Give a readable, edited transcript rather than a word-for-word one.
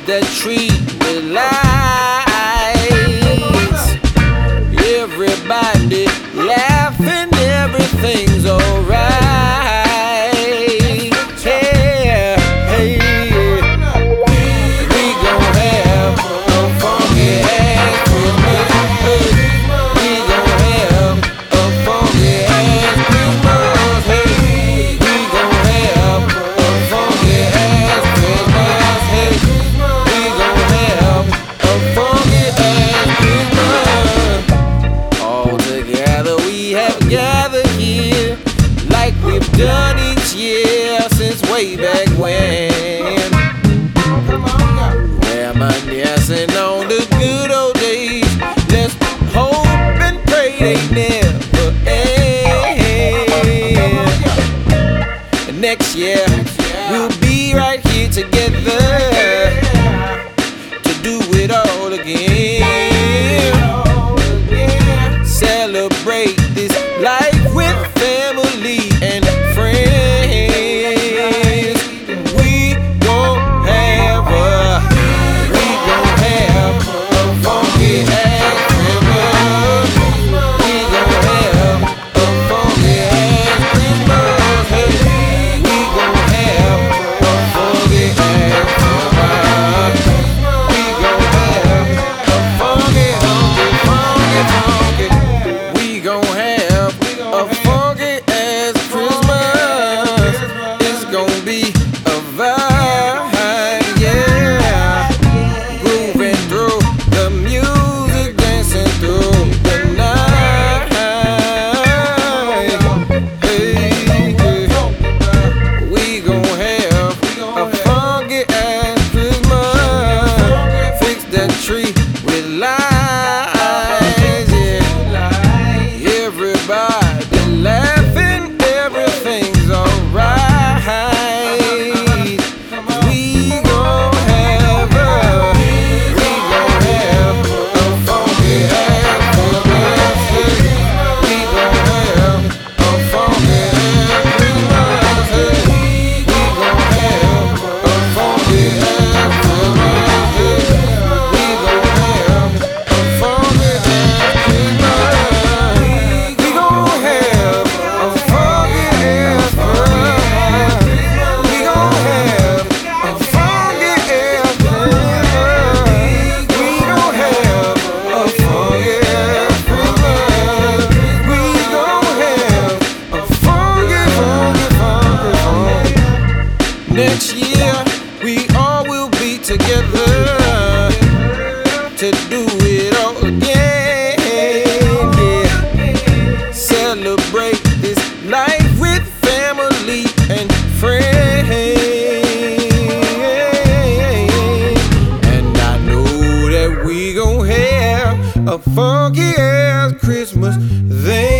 the tree with lights. Everybody laughing, everything's alright. Yeah, hey, we gon' have a funky ass Christmas. Hey, we gon' have a funky ass Christmas. Hey, we gon' have a funky ass Christmas. Hey, we gon' have a funky ass Christmas. All together we have gathered here, like we've done each year since way back when. Reminiscing on the good old days. Let's hope and pray they never end. Next year we'll be right here together to do it all again. Celebrate this life with family and friends. We gon' have a funky ass Christmas. We gon' have a funky ass Christmas. Hey, we gon' have a funky ass Christmas. We gon' have a funky, funky. We gon' have a funky ass Christmas. It's gon' be a vibe, yeah. Grooving through the music, dancing through the night. Hey, we gon' have a funky ass Christmas. Fix that tree with lights, yeah. Everybody laughing, everything's alright. We gon' have a funky ass Christmas. We gon' have a funky ass Christmas. We gon' have a funky ass Christmas. We gon' have a funky ass Christmas. We gon' have a funky ass Christmas. We gon' have a funky ass Christmas. We gon' have a funky ass Christmas. We gon' have a funky. Next year we all will be together to do it all again, yeah. Celebrate this life with family and friends. And I know that we gon' have a funky ass Christmas then.